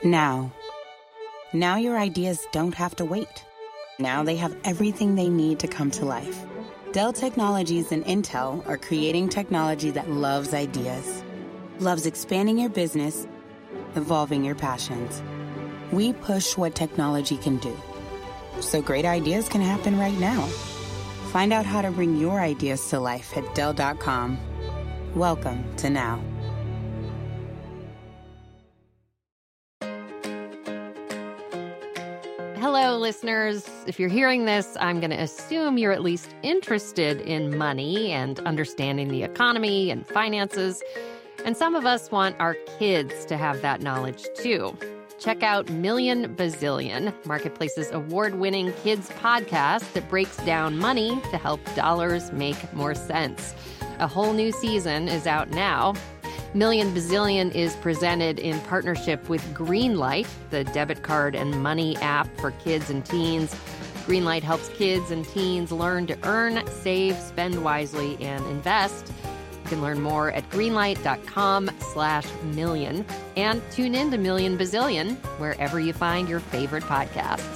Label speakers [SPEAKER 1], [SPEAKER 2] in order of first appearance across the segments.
[SPEAKER 1] Now. Now your ideas don't have to wait. Now they have everything they need to come to life. Dell Technologies and Intel are creating technology that loves ideas, loves expanding your business, evolving your passions. We push what technology can do, so great ideas can happen right now. Find out how to bring your ideas to life at Dell.com. Welcome to Now.
[SPEAKER 2] Hello, listeners. If you're hearing this, I'm going to assume you're at least interested in money and understanding the economy and finances. And some of us want our kids to have that knowledge, too. Check out Million Bazillion, Marketplace's award-winning kids podcast that breaks down money to help dollars make more sense. A whole new season is out now. Million Bazillion is presented in partnership with Greenlight, the debit card and money app for kids and teens. Greenlight helps kids and teens learn to earn, save, spend wisely, and invest. You can learn more at greenlight.com/million and tune in to Million Bazillion wherever you find your favorite podcasts.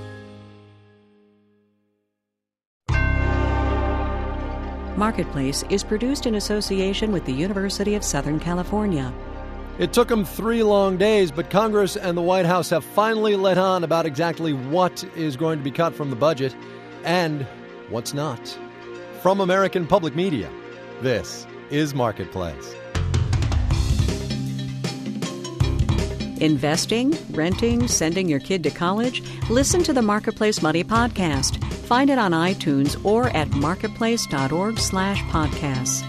[SPEAKER 3] Marketplace is produced in association with the University of Southern California.
[SPEAKER 4] It took them 3 long days, but Congress and the White House have finally let on about exactly what is going to be cut from the budget and what's not. From American Public Media, this is Marketplace.
[SPEAKER 3] Investing, renting, sending your kid to college? Listen to the Marketplace Money Podcast. Find it on iTunes or at marketplace.org/podcasts.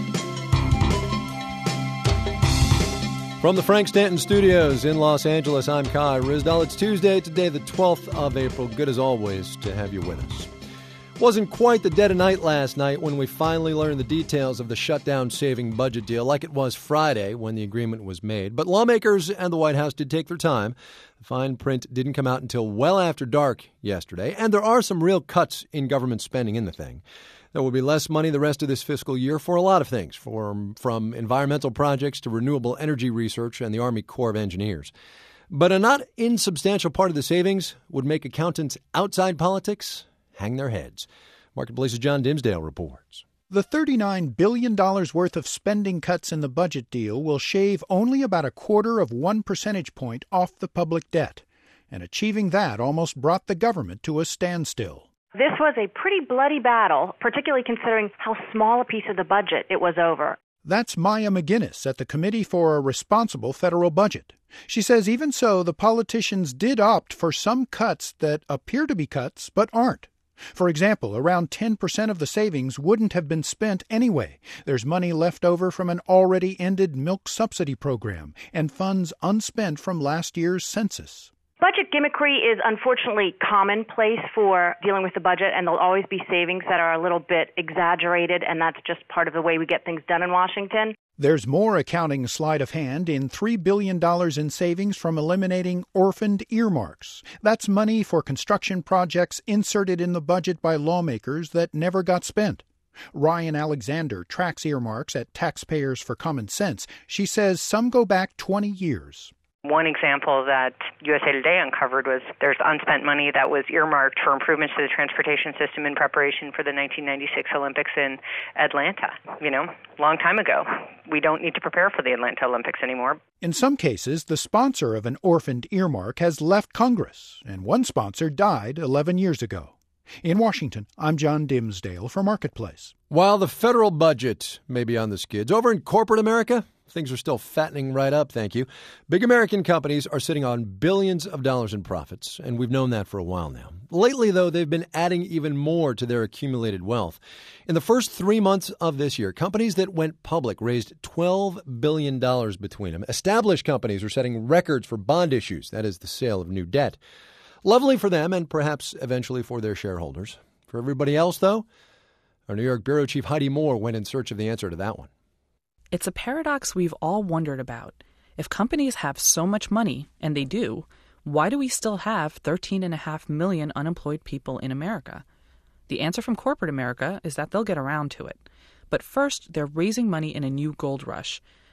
[SPEAKER 4] From the Frank Stanton Studios in Los Angeles, I'm Kai Ryssdal. It's Tuesday, today the 12th of April. Good as always to have you with us. Wasn't quite the dead of night last night when we finally learned the details of the shutdown-saving budget deal like it was Friday when the agreement was made. But lawmakers and the White House did take their time. The fine print didn't come out until well after dark yesterday, and there are some real cuts in government spending in the thing. There will be less money the rest of this fiscal year for a lot of things, from environmental projects to renewable energy research and the Army Corps of Engineers. But a not insubstantial part of the savings would make accountants outside politics hang their heads. Marketplace's John Dimsdale reports.
[SPEAKER 5] The $39 billion worth of spending cuts in the budget deal will shave only about 1/4 percentage point off the public debt. And achieving that almost brought the government to a standstill.
[SPEAKER 6] This was a pretty bloody battle, particularly considering how small a piece of the budget it was over.
[SPEAKER 5] That's Maya McGinnis at the Committee for a Responsible Federal Budget. She says even so, the politicians did opt for some cuts that appear to be cuts but aren't. For example, around 10% of the savings wouldn't have been spent anyway. There's money left over from an already ended milk subsidy program and funds unspent from last year's census.
[SPEAKER 6] Budget gimmickry is unfortunately commonplace for dealing with the budget, and there'll always be savings that are a little bit exaggerated, and that's just part of the way we get things done in Washington.
[SPEAKER 5] There's more accounting sleight of hand in $3 billion in savings from eliminating orphaned earmarks. That's money for construction projects inserted in the budget by lawmakers that never got spent. Ryan Alexander tracks earmarks at Taxpayers for Common Sense. She says some go back 20 years.
[SPEAKER 7] One example that USA Today uncovered was there's unspent money that was earmarked for improvements to the transportation system in preparation for the 1996 Olympics in Atlanta. Long time ago. We don't need to prepare for the Atlanta Olympics anymore.
[SPEAKER 5] In some cases, the sponsor of an orphaned earmark has left Congress, and one sponsor died 11 years ago. In Washington, I'm John Dimsdale for Marketplace.
[SPEAKER 4] While the federal budget may be on the skids, over in corporate America, things are still fattening right up, thank you. Big American companies are sitting on billions of dollars in profits, and we've known that for a while now. Lately, though, they've been adding even more to their accumulated wealth. In the first 3 months of this year, companies that went public raised $12 billion between them. Established companies are setting records for bond issues, that is, the sale of new debt. Lovely for them and perhaps eventually for their shareholders. For everybody else, though, our New York Bureau Chief Heidi Moore went in search of the answer to that one.
[SPEAKER 8] It's a paradox we've all wondered about. If companies have so much money, and they do, why do we still have 13.5 million unemployed people in America? The answer from corporate America is that they'll get around to it. But first, they're raising money in a new gold rush.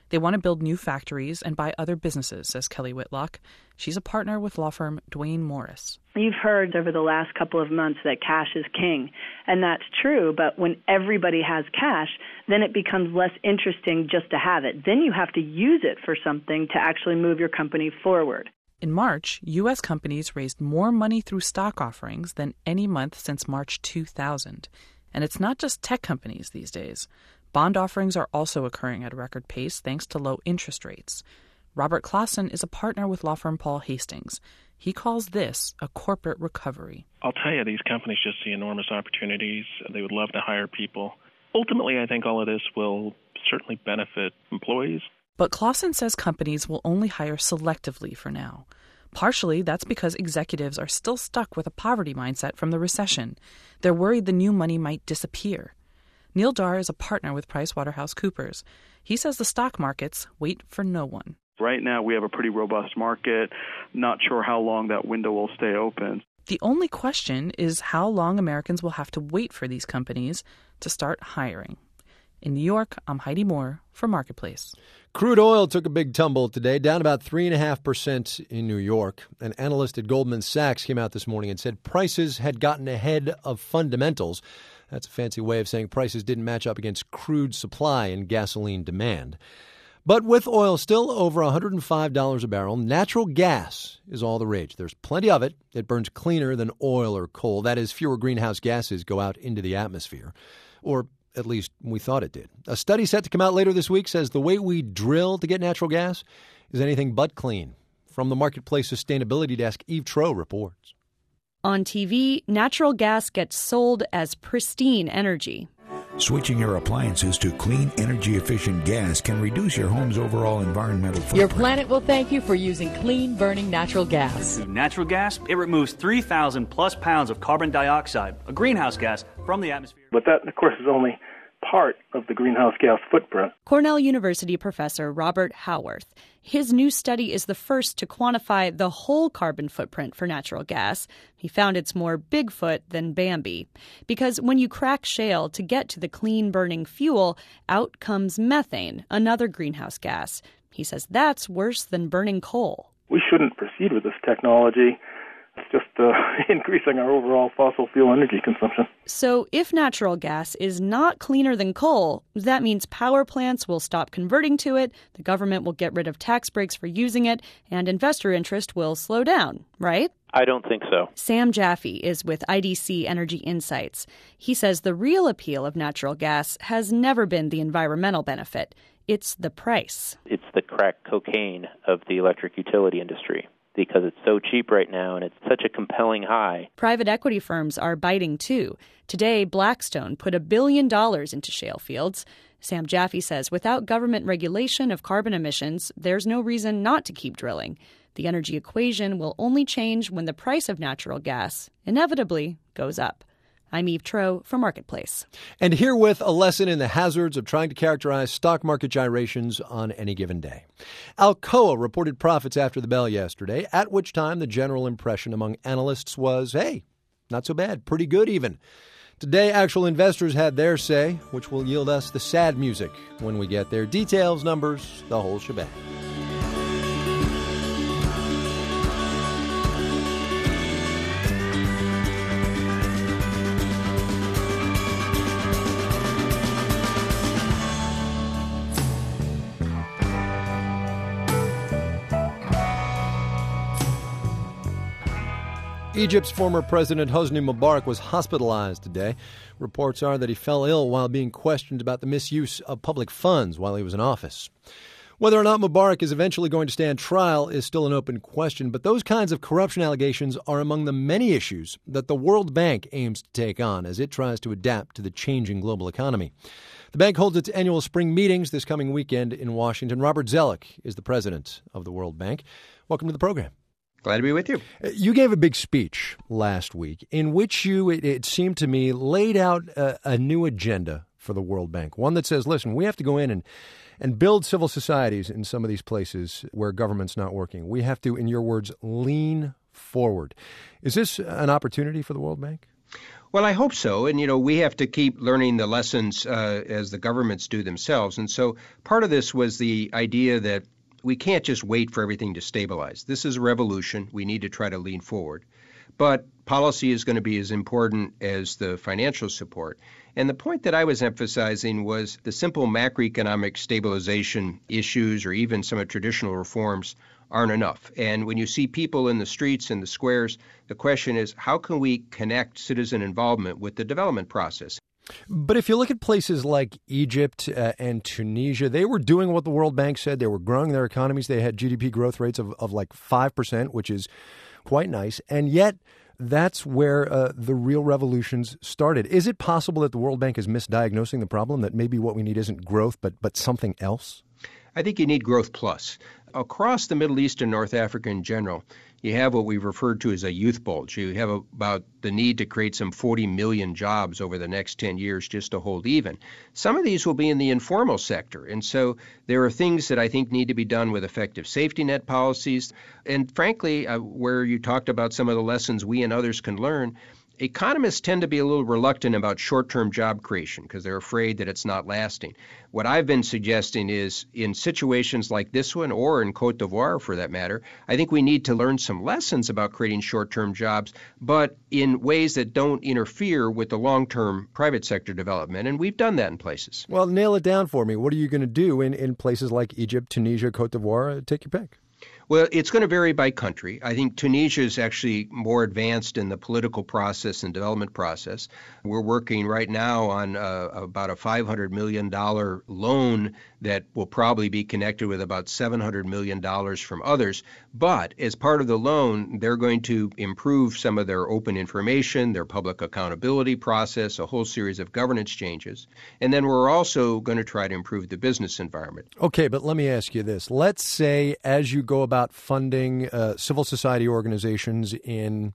[SPEAKER 8] They want to build new factories and buy other businesses, says Kelly Whitlock. She's a partner with law firm Duane Morris.
[SPEAKER 9] You've heard over the last couple of months that cash is king, and that's true, but when everybody has cash, then it becomes less interesting just to have it. Then you have to use it for something to actually move your company forward.
[SPEAKER 8] In March, U.S. companies raised more money through stock offerings than any month since March 2000. And it's not just tech companies these days. Bond offerings are also occurring at a record pace thanks to low interest rates. Robert Clausen is a partner with law firm Paul Hastings. He calls this a corporate recovery.
[SPEAKER 10] I'll tell you, these companies just see enormous opportunities. They would love to hire people. Ultimately, I think all of this will certainly benefit employees.
[SPEAKER 8] But Clausen says companies will only hire selectively for now. Partially, that's because executives are still stuck with a poverty mindset from the recession. They're worried the new money might disappear. Neil Dar is a partner with PricewaterhouseCoopers. He says the stock markets wait for no one.
[SPEAKER 11] Right now, we have a pretty robust market. Not sure how long that window will stay open.
[SPEAKER 8] The only question is how long Americans will have to wait for these companies to start hiring. In New York, I'm Heidi Moore for Marketplace.
[SPEAKER 4] Crude oil took a big tumble today, down about 3.5% in New York. An analyst at Goldman Sachs came out this morning and said prices had gotten ahead of fundamentals. That's a fancy way of saying prices didn't match up against crude supply and gasoline demand. But with oil still over $105 a barrel, natural gas is all the rage. There's plenty of it. It burns cleaner than oil or coal. That is, fewer greenhouse gases go out into the atmosphere. Or at least we thought it did. A study set to come out later this week says the way we drill to get natural gas is anything but clean. From the Marketplace Sustainability Desk, Eve Troe reports.
[SPEAKER 12] On TV, natural gas gets sold as pristine energy.
[SPEAKER 13] Switching your appliances to clean, energy-efficient gas can reduce your home's overall environmental footprint.
[SPEAKER 14] Your planet will thank you for using clean-burning natural gas.
[SPEAKER 15] Natural gas, it removes 3,000 plus pounds of carbon dioxide, a greenhouse gas, from the atmosphere.
[SPEAKER 16] But that, of course, is only part of the greenhouse gas footprint.
[SPEAKER 12] Cornell University professor Robert Howarth. His new study is the first to quantify the whole carbon footprint for natural gas. He found it's more Bigfoot than Bambi. Because when you crack shale to get to the clean-burning fuel, out comes methane, another greenhouse gas. He says that's worse than burning coal.
[SPEAKER 16] We shouldn't proceed with this technology. It's just increasing our overall fossil fuel energy consumption.
[SPEAKER 12] So if natural gas is not cleaner than coal, that means power plants will stop converting to it, the government will get rid of tax breaks for using it, and investor interest will slow down, right?
[SPEAKER 17] I don't think so.
[SPEAKER 12] Sam Jaffe is with IDC Energy Insights. He says the real appeal of natural gas has never been the environmental benefit. It's the price.
[SPEAKER 17] It's the crack cocaine of the electric utility industry, because it's so cheap right now and it's such a compelling high.
[SPEAKER 12] Private equity firms are biting too. Today, Blackstone put $1 billion into shale fields. Sam Jaffe says without government regulation of carbon emissions, there's no reason not to keep drilling. The energy equation will only change when the price of natural gas inevitably goes up. I'm Eve Troe for Marketplace.
[SPEAKER 4] And herewith a lesson in the hazards of trying to characterize stock market gyrations on any given day. Alcoa reported profits after the bell yesterday, at which time the general impression among analysts was, hey, not so bad, pretty good even. Today, actual investors had their say, which will yield us the sad music when we get there. Details, numbers, the whole shebang. Egypt's former president Hosni Mubarak was hospitalized today. Reports are that he fell ill while being questioned about the misuse of public funds while he was in office. Whether or not Mubarak is eventually going to stand trial is still an open question, but those kinds of corruption allegations are among the many issues that the World Bank aims to take on as it tries to adapt to the changing global economy. The bank holds its annual spring meetings this coming weekend in Washington. Robert Zoellick is the president of the World Bank. Welcome to the program.
[SPEAKER 18] Glad to be with you.
[SPEAKER 4] You gave a big speech last week in which you, it seemed to me, laid out a new agenda for the World Bank, one that says, listen, we have to go in and build civil societies in some of these places where government's not working. We have to, in your words, lean forward. Is this an opportunity for the World Bank?
[SPEAKER 18] Well, I hope so. And, we have to keep learning the lessons as the governments do themselves. And so part of this was the idea that we can't just wait for everything to stabilize. This is a revolution. We need to try to lean forward. But policy is going to be as important as the financial support. And the point that I was emphasizing was the simple macroeconomic stabilization issues or even some of traditional reforms aren't enough. And when you see people in the streets and the squares, the question is, how can we connect citizen involvement with the development process?
[SPEAKER 4] But if you look at places like Egypt and Tunisia, they were doing what the World Bank said. They were growing their economies. They had GDP growth rates of like 5%, which is quite nice. And yet that's where the real revolutions started. Is it possible that the World Bank is misdiagnosing the problem, that maybe what we need isn't growth, but something else?
[SPEAKER 18] I think you need growth plus. Across the Middle East and North Africa in general, you have what we've referred to as a youth bulge. You have about the need to create some 40 million jobs over the next 10 years just to hold even. Some of these will be in the informal sector. And so there are things that I think need to be done with effective safety net policies. And frankly, where you talked about some of the lessons we and others can learn, economists tend to be a little reluctant about short-term job creation because they're afraid that it's not lasting. What I've been suggesting is in situations like this one, or in Cote d'Ivoire for that matter, I think we need to learn some lessons about creating short-term jobs, but in ways that don't interfere with the long-term private sector development. And we've done that in places.
[SPEAKER 4] Well, nail it down for me. What are you going to do in places like Egypt, Tunisia, Cote d'Ivoire? Take your pick.
[SPEAKER 18] Well, it's going to vary by country. I think Tunisia is actually more advanced in the political process and development process. We're working right now on about a $500 million loan that will probably be connected with about $700 million from others. But as part of the loan, they're going to improve some of their open information, their public accountability process, a whole series of governance changes. And then we're also going to try to improve the business environment.
[SPEAKER 4] Okay, but let me ask you this. Let's say as you go about funding civil society organizations in,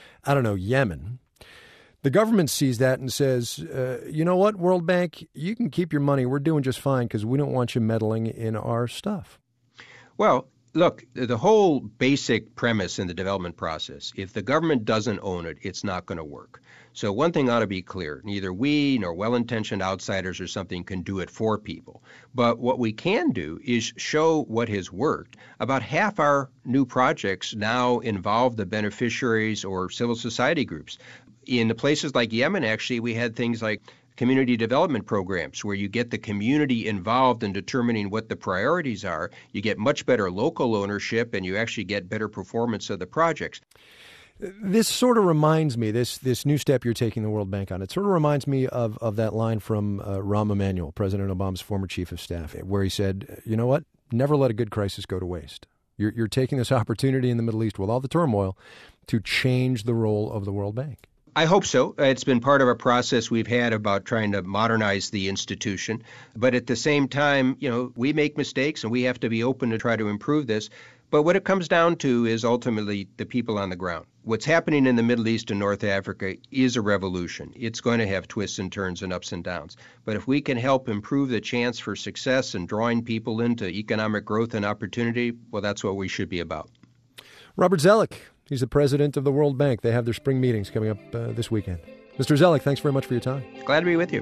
[SPEAKER 4] Yemen, the government sees that and says, you know what, World Bank, you can keep your money. We're doing just fine because we don't want you meddling in our stuff.
[SPEAKER 18] Well, look, the whole basic premise in the development process, if the government doesn't own it, it's not going to work. So one thing ought to be clear. Neither we nor well-intentioned outsiders or something can do it for people. But what we can do is show what has worked. About half our new projects now involve the beneficiaries or civil society groups. In the places like Yemen, actually, we had things like community development programs where you get the community involved in determining what the priorities are. You get much better local ownership and you actually get better performance of the projects.
[SPEAKER 4] This sort of reminds me, this new step you're taking the World Bank on, it sort of reminds me of that line from Rahm Emanuel, President Obama's former chief of staff, where he said, you know what, never let a good crisis go to waste. You're taking this opportunity in the Middle East with all the turmoil to change the role of the World Bank.
[SPEAKER 18] I hope so. It's been part of a process we've had about trying to modernize the institution. But at the same time, we make mistakes and we have to be open to try to improve this. But what it comes down to is ultimately the people on the ground. What's happening in the Middle East and North Africa is a revolution. It's going to have twists and turns and ups and downs. But if we can help improve the chance for success and drawing people into economic growth and opportunity, well, that's what we should be about.
[SPEAKER 4] Robert Zoellick, he's the president of the World Bank. They have their spring meetings coming up this weekend. Mr. Zoellick, thanks very much for your time.
[SPEAKER 18] Glad to be with you.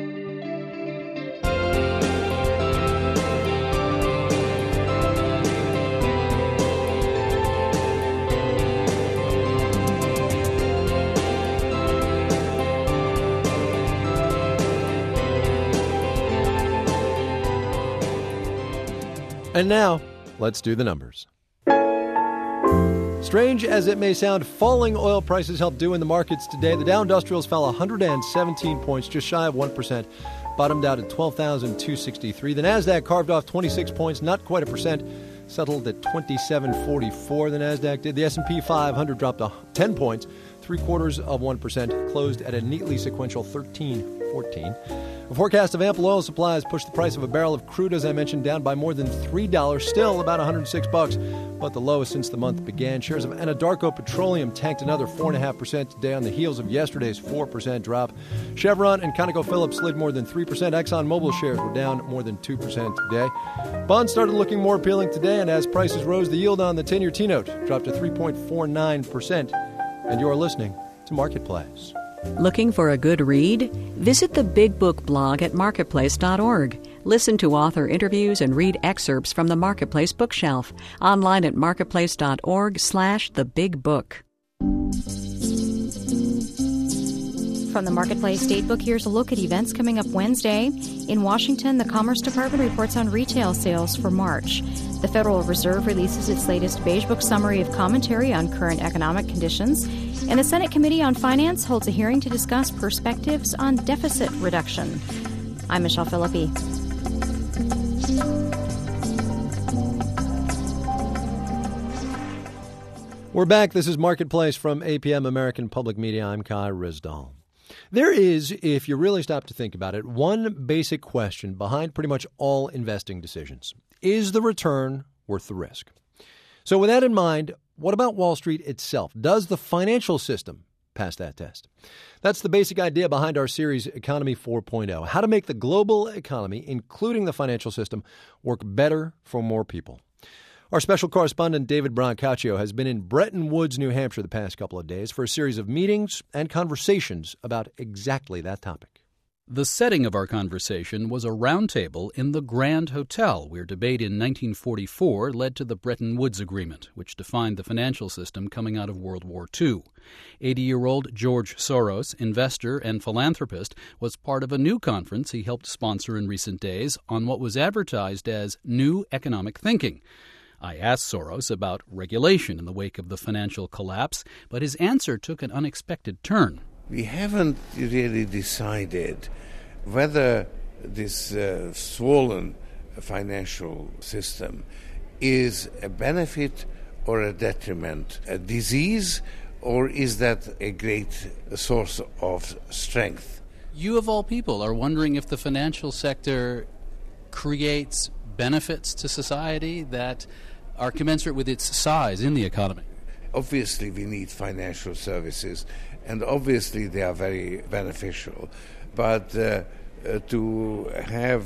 [SPEAKER 4] And now, let's do the numbers. Strange as it may sound, falling oil prices helped do in the markets today. The Dow Industrials fell 117 points, just shy of 1%, bottomed out at 12,263. The Nasdaq carved off 26 points, not quite a percent, settled at 2744. The Nasdaq did. The S&P 500 dropped 10 points, 0.75%, closed at a neatly sequential 1314. A forecast of ample oil supplies pushed the price of a barrel of crude, as I mentioned, down by more than $3, still about $106, but the lowest since the month began. Shares of Anadarko Petroleum tanked another 4.5% today on the heels of yesterday's 4% drop. Chevron and ConocoPhillips slid more than 3%. ExxonMobil shares were down more than 2% today. Bonds started looking more appealing today, and as prices rose, the yield on the 10-year T-note dropped to 3.49%. And you're listening to Marketplace.
[SPEAKER 3] Looking for a good read? Visit the Big Book blog at marketplace.org. Listen to author interviews and read excerpts from the Marketplace bookshelf. Online at marketplace.org/thebigbook.
[SPEAKER 19] From the Marketplace Datebook, here's a look at events coming up Wednesday. In Washington, the Commerce Department reports on retail sales for March. The Federal Reserve releases its latest Beige Book summary of commentary on current economic conditions. And the Senate Committee on Finance holds a hearing to discuss perspectives on deficit reduction. I'm Michelle Philippi.
[SPEAKER 4] We're back. This is Marketplace from APM American Public Media. I'm Kai Ryssdal. There is, if you really stop to think about it, one basic question behind pretty much all investing decisions. Is the return worth the risk? So with that in mind, what about Wall Street itself? Does the financial system pass that test? That's the basic idea behind our series Economy 4.0, how to make the global economy, including the financial system, work better for more people. Our special correspondent, David Brancaccio, has been in Bretton Woods, New Hampshire, the past couple of days for a series of meetings and conversations about exactly that topic.
[SPEAKER 20] The setting of our conversation was a roundtable in the Grand Hotel, where debate in 1944 led to the Bretton Woods Agreement, which defined the financial system coming out of World War II. 80-year-old George Soros, investor and philanthropist, was part of a new conference he helped sponsor in recent days on what was advertised as New Economic Thinking. I asked Soros about regulation in the wake of the financial collapse, but his answer took an unexpected turn.
[SPEAKER 21] We haven't really decided whether this swollen financial system is a benefit or a detriment, a disease, or is that a great source of strength?
[SPEAKER 20] You, of all people, are wondering if the financial sector creates benefits to society that are commensurate with its size in the economy.
[SPEAKER 21] Obviously, we need financial services, and obviously they are very beneficial. But to have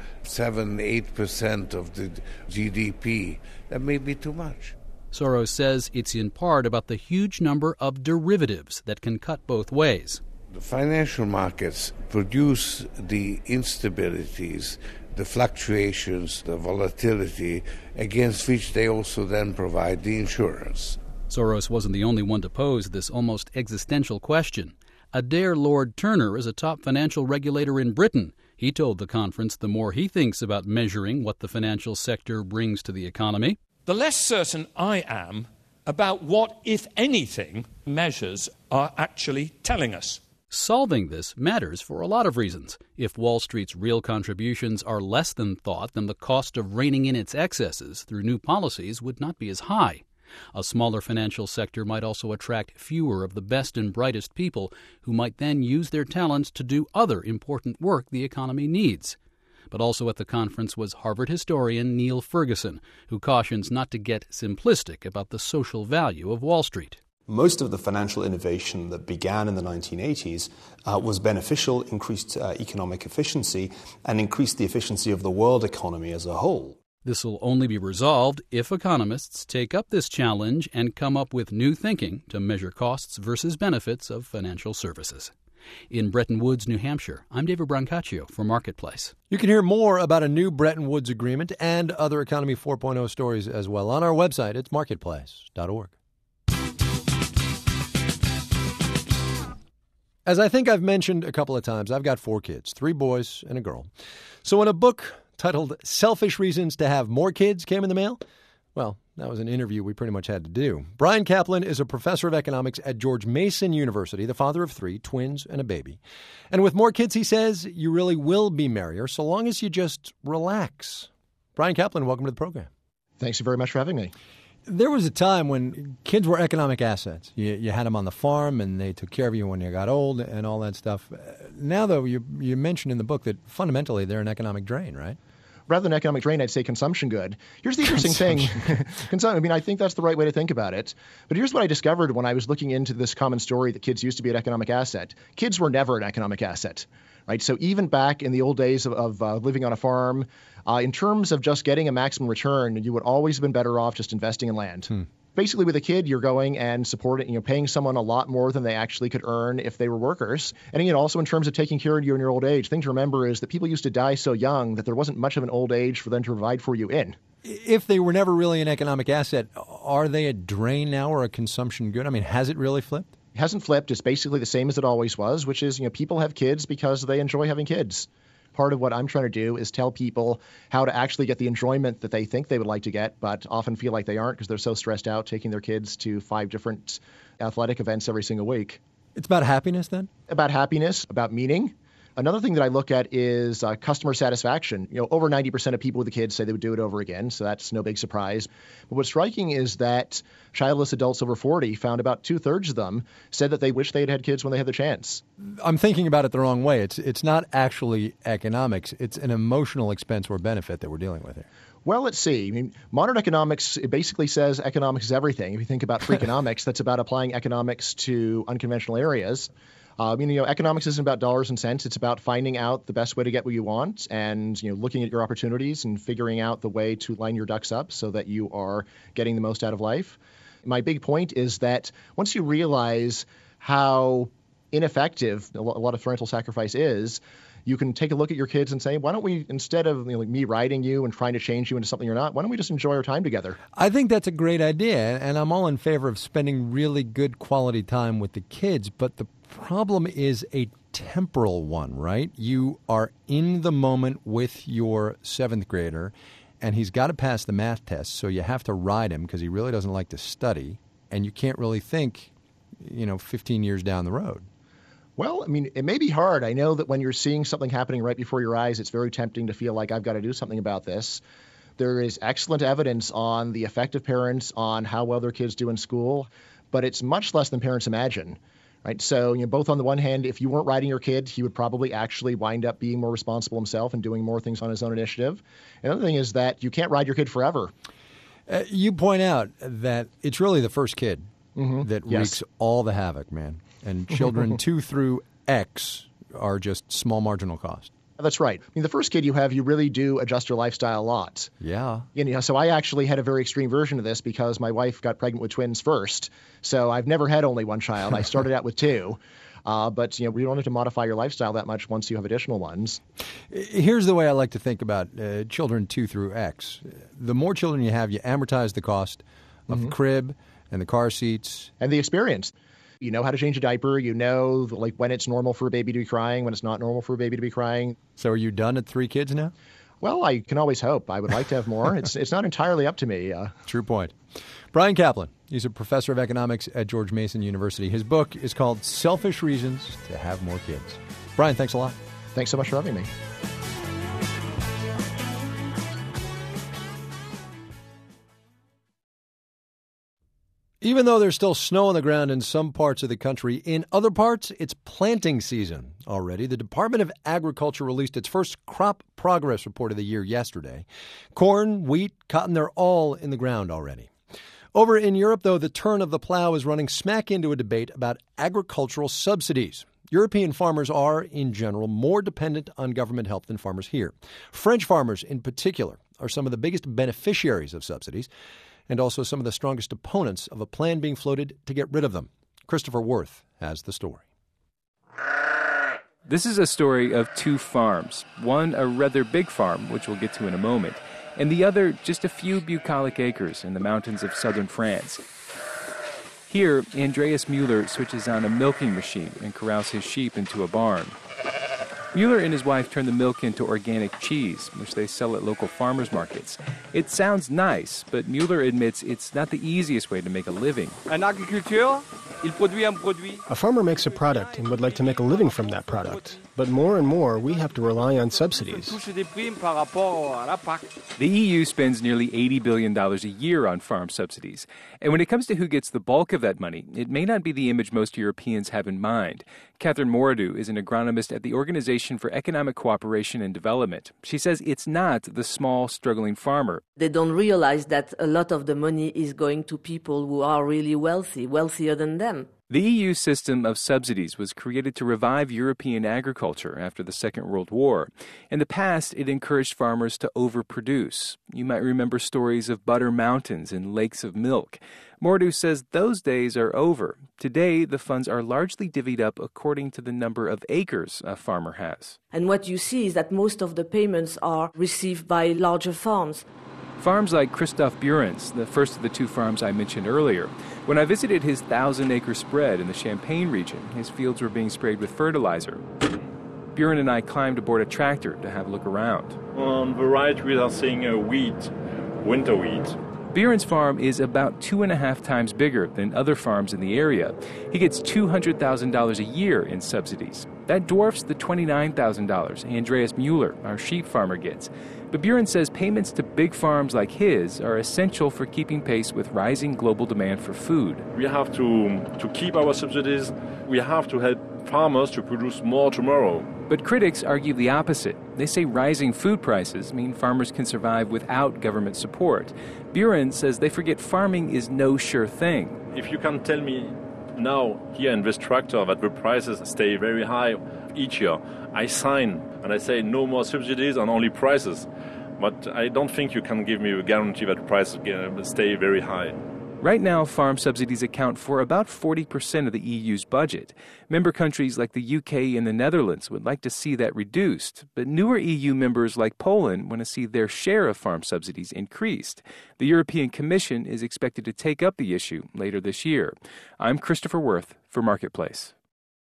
[SPEAKER 21] 7-8% of the GDP, that may be too much.
[SPEAKER 20] Soros says it's in part about the huge number of derivatives that can cut both ways.
[SPEAKER 21] The financial markets produce the instabilities, the fluctuations, the volatility, against which they also then provide the insurance.
[SPEAKER 20] Soros wasn't the only one to pose this almost existential question. Adair Lord Turner is a top financial regulator in Britain. He told the conference the more he thinks about measuring what the financial sector brings to the economy,
[SPEAKER 22] the less certain I am about what, if anything, measures are actually telling us.
[SPEAKER 20] Solving this matters for a lot of reasons. If Wall Street's real contributions are less than thought, then the cost of reining in its excesses through new policies would not be as high. A smaller financial sector might also attract fewer of the best and brightest people who might then use their talents to do other important work the economy needs. But also at the conference was Harvard historian Neil Ferguson, who cautions not to get simplistic about the social value of Wall Street.
[SPEAKER 23] Most of the financial innovation that began in the 1980s was beneficial, increased economic efficiency, and increased the efficiency of the world economy as a whole.
[SPEAKER 20] This will only be resolved if economists take up this challenge and come up with new thinking to measure costs versus benefits of financial services. In Bretton Woods, New Hampshire, I'm David Brancaccio for Marketplace.
[SPEAKER 4] You can hear more about a new Bretton Woods agreement and other Economy 4.0 stories as well on our website. It's marketplace.org. As I think I've mentioned a couple of times, I've got 4 kids, 3 boys and a girl. So when a book titled Selfish Reasons to Have More Kids came in the mail, well, that was an interview we pretty much had to do. Bryan Caplan is a professor of economics at George Mason University, the father of 3, twins and a baby. And with more kids, he says, you really will be merrier so long as you just relax. Bryan Caplan, welcome to the program.
[SPEAKER 24] Thanks very much for having me.
[SPEAKER 4] There was a time when kids were economic assets. You had them on the farm, and they took care of you when you got old and all that stuff. Now, though, you mentioned in the book that fundamentally they're an economic drain, right?
[SPEAKER 24] Rather than economic drain, I'd say consumption good. Here's the interesting thing. I think that's the right way to think about it. But here's what I discovered when I was looking into this common story that kids used to be an economic asset. Kids were never an economic asset. Right? So even back in the old days of living on a farm, in terms of just getting a maximum return, you would always have been better off just investing in land. Basically, with a kid, you're going and supporting, paying someone a lot more than they actually could earn if they were workers. And also in terms of taking care of you in your old age, the thing to remember is that people used to die so young that there wasn't much of an old age for them to provide for you in.
[SPEAKER 4] If they were never really an economic asset, are they a drain now or a consumption good? I mean, has it really flipped?
[SPEAKER 24] It hasn't flipped. It's basically the same as it always was, which is, people have kids because they enjoy having kids. Part of what I'm trying to do is tell people how to actually get the enjoyment that they think they would like to get, but often feel like they aren't because they're so stressed out taking their kids to 5 different athletic events every single week.
[SPEAKER 4] It's about happiness then?
[SPEAKER 24] About happiness, about meaning. Another thing that I look at is customer satisfaction. Over 90% of people with kids say they would do it over again, so that's no big surprise. But what's striking is that childless adults over 40 found about 2/3 of them said that they wish they had had kids when they had the chance.
[SPEAKER 4] I'm thinking about it the wrong way. It's not actually economics. It's an emotional expense or benefit that we're dealing with here.
[SPEAKER 24] Well, let's see. Modern economics, it basically says economics is everything. If you think about Freakonomics, that's about applying economics to unconventional areas. Economics isn't about dollars and cents. It's about finding out the best way to get what you want and, looking at your opportunities and figuring out the way to line your ducks up so that you are getting the most out of life. My big point is that once you realize how ineffective a lot of parental sacrifice is, you can take a look at your kids and say, why don't we, instead of me riding you and trying to change you into something you're not, why don't we just enjoy our time together?
[SPEAKER 4] I think that's a great idea, and I'm all in favor of spending really good quality time with the kids, but the problem is a temporal one, right? You are in the moment with your 7th grader, and he's got to pass the math test, so you have to ride him because he really doesn't like to study, and you can't really think, 15 years down the road.
[SPEAKER 24] Well, it may be hard. I know that when you're seeing something happening right before your eyes, it's very tempting to feel like I've got to do something about this. There is excellent evidence on the effect of parents on how well their kids do in school, but it's much less than parents imagine. Right. So, both on the one hand, if you weren't riding your kid, he would probably actually wind up being more responsible himself and doing more things on his own initiative. Another thing is that you can't ride your kid forever.
[SPEAKER 4] You point out that it's really the first kid that wreaks all the havoc, man. And children 2 through X are just small marginal cost.
[SPEAKER 24] That's right. The first kid you have, you really do adjust your lifestyle a lot.
[SPEAKER 4] Yeah.
[SPEAKER 24] So I actually had a very extreme version of this because my wife got pregnant with twins first. So I've never had only one child. I started out with 2. But we don't have to modify your lifestyle that much once you have additional ones.
[SPEAKER 4] Here's the way I like to think about children 2 through X. The more children you have, you amortize the cost of the crib and the car seats.
[SPEAKER 24] And the experience. You know how to change a diaper. You know when it's normal for a baby to be crying, when it's not normal for a baby to be crying.
[SPEAKER 4] So are you done at 3 kids now?
[SPEAKER 24] Well, I can always hope. I would like to have more. It's not entirely up to me.
[SPEAKER 4] True point. Brian Kaplan, he's a professor of economics at George Mason University. His book is called Selfish Reasons to Have More Kids. Brian, thanks a lot.
[SPEAKER 24] Thanks so much for having me.
[SPEAKER 4] Even though there's still snow on the ground in some parts of the country, in other parts, it's planting season already. The Department of Agriculture released its first crop progress report of the year yesterday. Corn, wheat, cotton, they're all in the ground already. Over in Europe, though, the turn of the plow is running smack into a debate about agricultural subsidies. European farmers are, in general, more dependent on government help than farmers here. French farmers, in particular, are some of the biggest beneficiaries of subsidies, and also some of the strongest opponents of a plan being floated to get rid of them. Christopher Worth has the story.
[SPEAKER 1] This is a story of 2 farms. One, a rather big farm, which we'll get to in a moment, and the other, just a few bucolic acres in the mountains of southern France. Here, Andreas Mueller switches on a milking machine and corrals his sheep into a barn. Mueller and his wife turn the milk into organic cheese, which they sell at local farmers markets. It sounds nice, but Mueller admits it's not the easiest way to make a living.
[SPEAKER 2] A farmer makes a product and would like to make a living from that product. But more and more, we have to rely on subsidies.
[SPEAKER 1] The EU spends nearly $80 billion a year on farm subsidies. And when it comes to who gets the bulk of that money, it may not be the image most Europeans have in mind. Catherine Moradou is an agronomist at the Organization for Economic Cooperation and Development. She says it's not the small, struggling farmer.
[SPEAKER 6] They don't realize that a lot of the money is going to people who are really wealthy, wealthier than them.
[SPEAKER 1] The EU system of subsidies was created to revive European agriculture after the Second World War. In the past, it encouraged farmers to overproduce. You might remember stories of butter mountains and lakes of milk. Mordu says those days are over. Today, the funds are largely divvied up according to the number of acres a farmer has.
[SPEAKER 5] And what you see is that most of the payments are received by larger farms.
[SPEAKER 1] Farms like Christoph Buren's, the first of the two farms I mentioned earlier. When I visited his 1,000-acre spread in the Champagne region, his fields were being sprayed with fertilizer. Buren and I climbed aboard a tractor to have a look around.
[SPEAKER 6] On the right, we are seeing a wheat, winter wheat.
[SPEAKER 1] Buren's farm is about 2.5 times bigger than other farms in the area. He gets $200,000 a year in subsidies. That dwarfs the $29,000 Andreas Mueller, our sheep farmer, gets. But Buren says payments to big farms like his are essential for keeping pace with rising global demand for food.
[SPEAKER 6] We have to keep our subsidies. We have to help farmers to produce more tomorrow.
[SPEAKER 1] But critics argue the opposite. They say rising food prices mean farmers can survive without government support. Buren says they forget farming is no sure thing.
[SPEAKER 6] If you can tell me now, here in this tractor, that the prices stay very high each year, I sign and I say no more subsidies and only prices. But I don't think you can give me a guarantee that the prices stay very high.
[SPEAKER 1] Right now, farm subsidies account for about 40% of the EU's budget. Member countries like the UK and the Netherlands would like to see that reduced, but newer EU members like Poland want to see their share of farm subsidies increased. The European Commission is expected to take up the issue later this year. I'm Christopher Worth for Marketplace.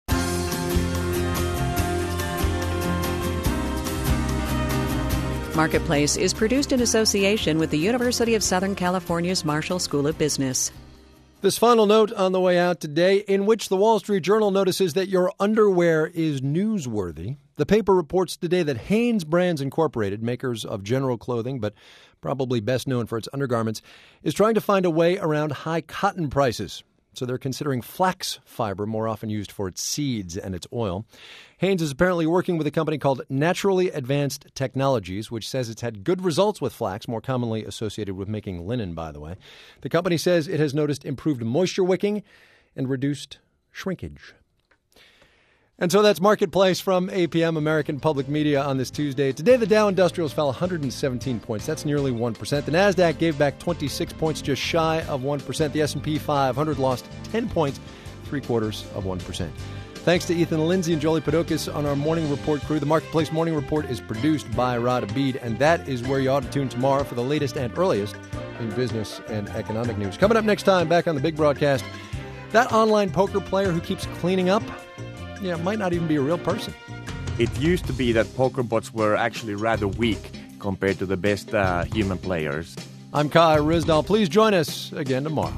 [SPEAKER 3] Marketplace is produced in association with the University of Southern California's Marshall School of Business.
[SPEAKER 4] This final note on the way out today, in which the Wall Street Journal notices that your underwear is newsworthy. The paper reports today that Hanes Brands Incorporated, makers of general clothing, but probably best known for its undergarments, is trying to find a way around high cotton prices. So they're considering flax fiber, more often used for its seeds and its oil. Hanes is apparently working with a company called Naturally Advanced Technologies, which says it's had good results with flax, more commonly associated with making linen, by the way. The company says it has noticed improved moisture wicking and reduced shrinkage. And so that's Marketplace from APM, American Public Media, on this Tuesday. Today, the Dow Industrials fell 117 points. That's nearly 1%. The NASDAQ gave back 26 points, just shy of 1%. The S&P 500 lost 10 points, 0.75%. Thanks to Ethan Lindsay and Jolie Padokis on our Morning Report crew. The Marketplace Morning Report is produced by Rod Abid, and that is where you ought to tune tomorrow for the latest and earliest in business and economic news. Coming up next time, back on the big broadcast, that online poker player who keeps cleaning up, might not even be a real person.
[SPEAKER 7] It used to be that poker bots were actually rather weak compared to the best human players.
[SPEAKER 4] I'm Kai Ryssdal. Please join us again tomorrow.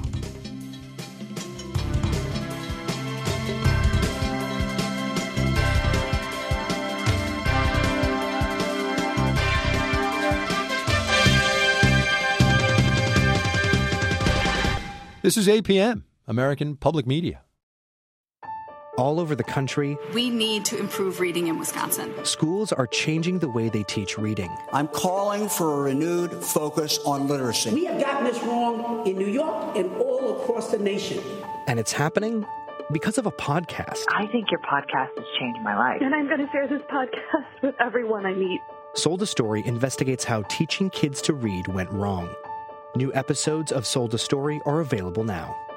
[SPEAKER 4] This is APM, American Public Media.
[SPEAKER 9] All over the country,
[SPEAKER 25] we need to improve reading in Wisconsin.
[SPEAKER 9] Schools are changing the way they teach reading.
[SPEAKER 26] I'm calling for a renewed focus on literacy.
[SPEAKER 27] We have gotten this wrong in New York and all across the nation.
[SPEAKER 9] And it's happening because of a podcast.
[SPEAKER 28] I think your podcast has changed my life.
[SPEAKER 29] And I'm going to share this podcast with everyone I meet.
[SPEAKER 9] Sold a Story investigates how teaching kids to read went wrong. New episodes of Sold a Story are available now.